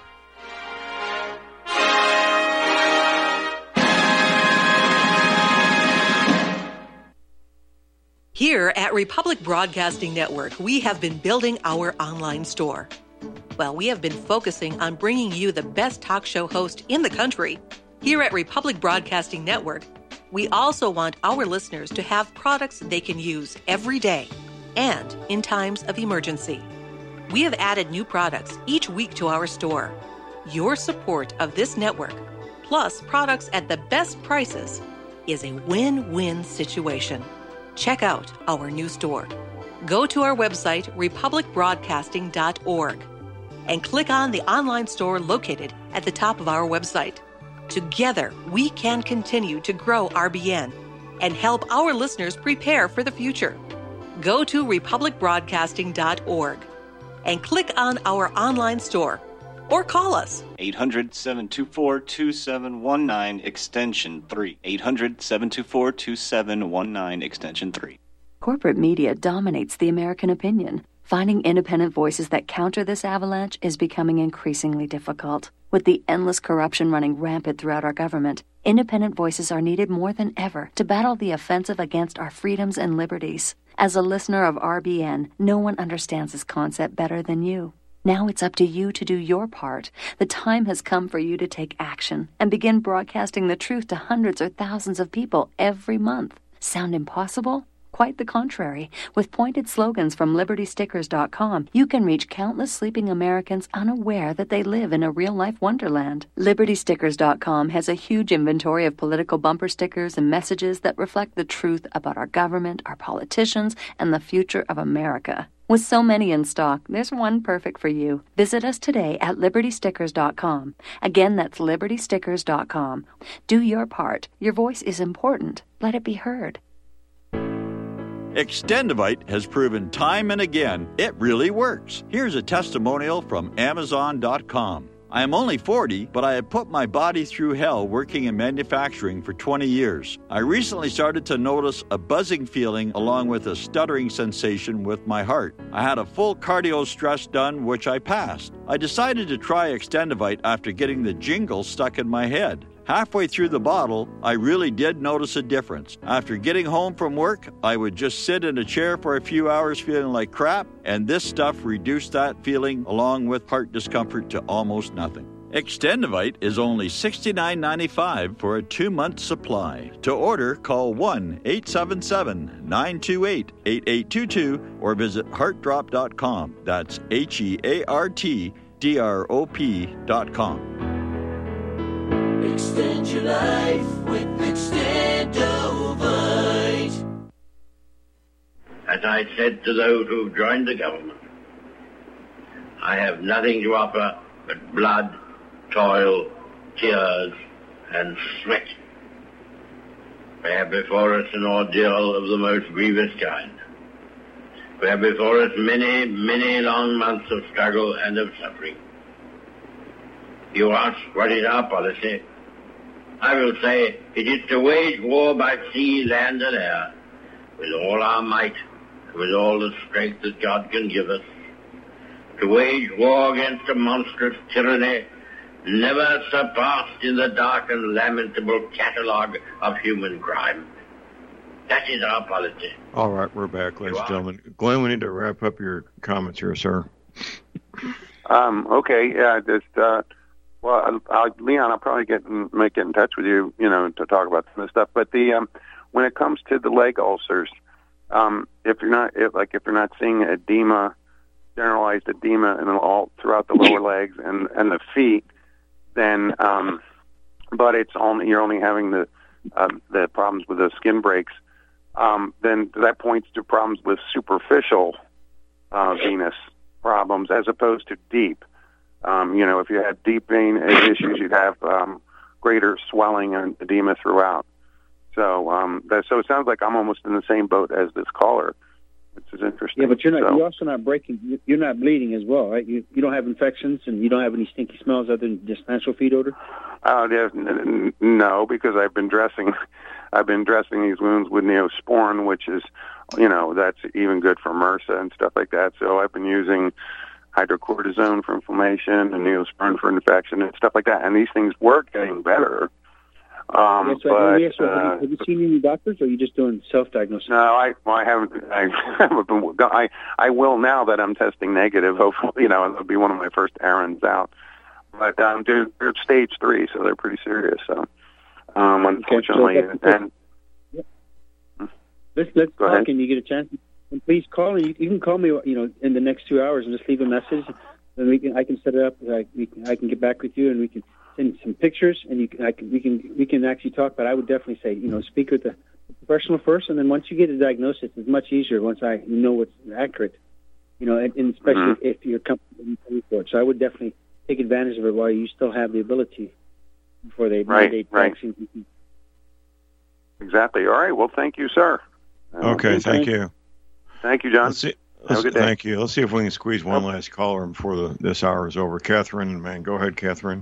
Here at Republic Broadcasting Network, we have been building our online store. Well, we have been focusing on bringing you the best talk show host in the country. Here at Republic Broadcasting Network, we also want our listeners to have products they can use every day and in times of emergency. We have added new products each week to our store. Your support of this network, plus products at the best prices, is a win-win situation. Check out our new store. Go to our website, republic broadcasting dot org, and click on the online store located at the top of our website. Together, we can continue to grow R B N and help our listeners prepare for the future. Go to republic broadcasting dot org and click on our online store or call us. eight hundred, seven two four, two seven one nine, extension three. eight hundred, seven two four, two seven one nine, extension three. Corporate media dominates the American opinion. Finding independent voices that counter this avalanche is becoming increasingly difficult. With the endless corruption running rampant throughout our government, independent voices are needed more than ever to battle the offensive against our freedoms and liberties. As a listener of R B N, no one understands this concept better than you. Now it's up to you to do your part. The time has come for you to take action and begin broadcasting the truth to hundreds or thousands of people every month. Sound impossible? Quite the contrary. With pointed slogans from liberty stickers dot com, you can reach countless sleeping Americans unaware that they live in a real-life wonderland. liberty stickers dot com has a huge inventory of political bumper stickers and messages that reflect the truth about our government, our politicians, and the future of America. With so many in stock, there's one perfect for you. Visit us today at liberty stickers dot com. Again, that's liberty stickers dot com. Do your part. Your voice is important. Let it be heard. Extendivite has proven time and again it really works. Here's a testimonial from amazon dot com. I am only forty, but I have put my body through hell working in manufacturing for twenty years. I recently started to notice a buzzing feeling along with a stuttering sensation with my heart. I had a full cardio stress done, which I passed. I decided to try Extendivite after getting the jingle stuck in my head. Halfway through the bottle, I really did notice a difference. After getting home from work, I would just sit in a chair for a few hours feeling like crap, and this stuff reduced that feeling along with heart discomfort to almost nothing. Extendivite is only sixty-nine ninety-five for a two-month supply. To order, call one eight seven seven, nine two eight, eight eight two two or visit heart drop dot com. That's H E A R T D R O P dot com. Extend your life with Extendovite. As I said to those who've joined the government, I have nothing to offer but blood, toil, tears, and sweat. We have before us an ordeal of the most grievous kind. We have before us many, many long months of struggle and of suffering. You ask, what is our policy? I will say, it is to wage war by sea, land, and air, with all our might, with all the strength that God can give us, to wage war against a monstrous tyranny never surpassed in the dark and lamentable catalogue of human crime. That is our policy. All right, we're back, ladies and gentlemen. Glenn, we need to wrap up your comments here, sir. Um, okay, yeah, just, uh, well, I'll, Leon, I'll probably get in, make get in touch with you, you know, to talk about some of this stuff. But the, um, when it comes to the leg ulcers, um, if you're not, if, like, if you're not seeing edema, generalized edema in all throughout the lower legs and, and the feet, then, um, but it's only, you're only having the, um, the problems with the skin breaks, um, then that points to problems with superficial, uh, venous problems as opposed to deep. Um, you know, if you had deep vein issues, you'd have, um, greater swelling and edema throughout. So, um, that, so it sounds like I'm almost in the same boat as this caller, which is interesting. Yeah, but you're not. So, You're also not breaking. You're not bleeding as well, right? You you don't have infections, and you don't have any stinky smells other than just natural feet odor. Uh, there's n- no, because I've been dressing, I've been dressing these wounds with Neosporin, which is, you know, that's even good for MRSA and stuff like that. So I've been using hydrocortisone for inflammation and Neosporin for infection and stuff like that. And these things were getting better. Um, yes, so, but, yes, so have, uh, you, have you seen any doctors, or are you just doing self-diagnosis? No, I, well, I haven't. I haven't been. I I will now that I'm testing negative. Hopefully, you know, it'll be one of my first errands out. But um, they're, they're stage three, so they're pretty serious. So, um, unfortunately, okay, so and yeah. let's let's Go talk, ahead. and you get a chance. And please call. You, you can call me, you know, in the next two hours, and just leave a message, and we can. I can set it up. I, we can, I can get back with you, and we can send some pictures, and you can, I can, we can, we can actually talk. But I would definitely say, you know, speak with the professional first, and then once you get a diagnosis, it's much easier once I know what's accurate. You know, and, and especially Mm-hmm. if you're comfortable for it. So I would definitely take advantage of it while you still have the ability before they Right, mandate right. vaccine. exactly. All right. Well, thank you, sir. Uh, Okay, thank you. Thank you, John. Let's see. Have Let's, a good day. thank you. Let's see if we can squeeze one last caller before the, this hour is over. Catherine, man, go ahead, Catherine.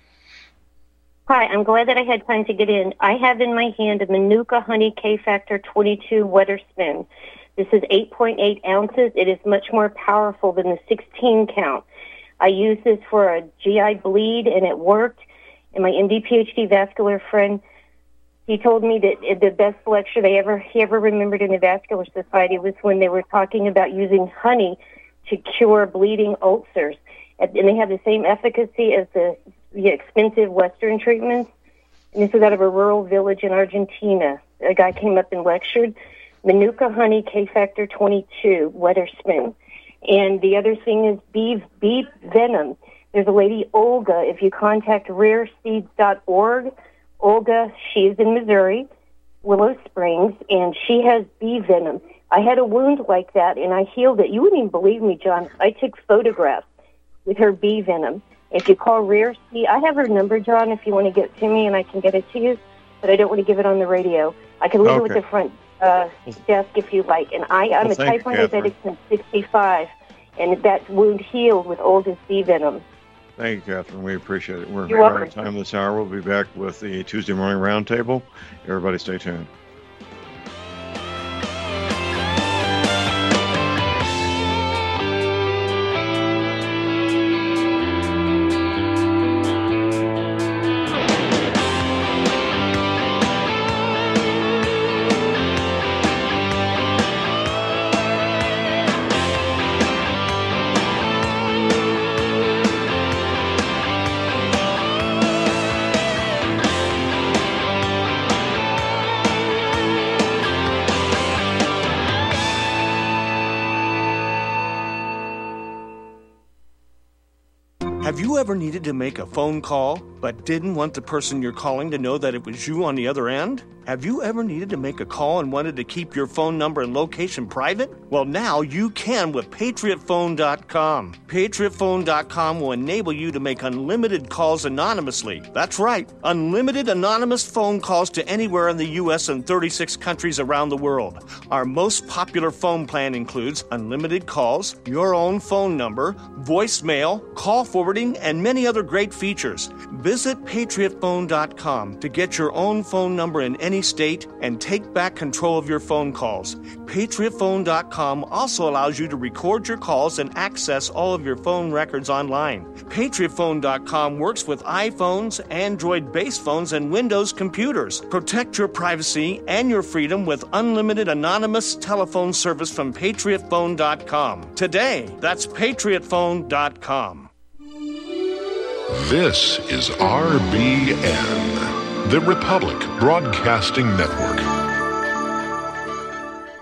Hi, I'm glad that I had time to get in. I have in my hand a Manuka Honey K-Factor twenty-two Weather Spin. This is eight point eight ounces. It is much more powerful than the sixteen count. I used this for a G I bleed, and it worked. And my M D P H D vascular friend, he told me that the best lecture they ever he ever remembered in the Vascular Society was when they were talking about using honey to cure bleeding ulcers. And they have the same efficacy as the, the expensive Western treatments. And this was out of a rural village in Argentina. A guy came up and lectured. Manuka Honey K-Factor twenty-two Weather Spin. And the other thing is bee, bee venom. There's a lady, Olga, if you contact rare seeds dot org. Olga, she is in Missouri, Willow Springs, and she has bee venom. I had a wound like that, and I healed it. You wouldn't even believe me, John. I took photographs with her bee venom. If you call Rare Seed, I have her number, John, if you want to get to me, and I can get it to you, but I don't want to give it on the radio. I can leave it with Okay. the front uh, desk if you like. And I, I'm Well, a thank type you, one Catherine. diabetic since sixty-five, and that wound healed with Olga's bee venom. Thank you, Catherine. We appreciate it. We're You're out of welcome. time this hour. We'll be back with the Tuesday morning roundtable. Everybody stay tuned. Have you ever needed to make a phone call but didn't want the person you're calling to know that it was you on the other end? Have you ever needed to make a call and wanted to keep your phone number and location private? Well, now you can with Patriot Phone dot com. Patriot Phone dot com will enable you to make unlimited calls anonymously. That's right, unlimited anonymous phone calls to anywhere in the U S and thirty-six countries around the world. Our most popular phone plan includes unlimited calls, your own phone number, voicemail, call forwarding, and many other great features. Visit Visit patriot phone dot com to get your own phone number in any state and take back control of your phone calls. patriot phone dot com also allows you to record your calls and access all of your phone records online. patriot phone dot com works with iPhones, Android-based phones, and Windows computers. Protect your privacy and your freedom with unlimited anonymous telephone service from patriot phone dot com. Today, that's patriot phone dot com. This is R B N, the Republic Broadcasting Network.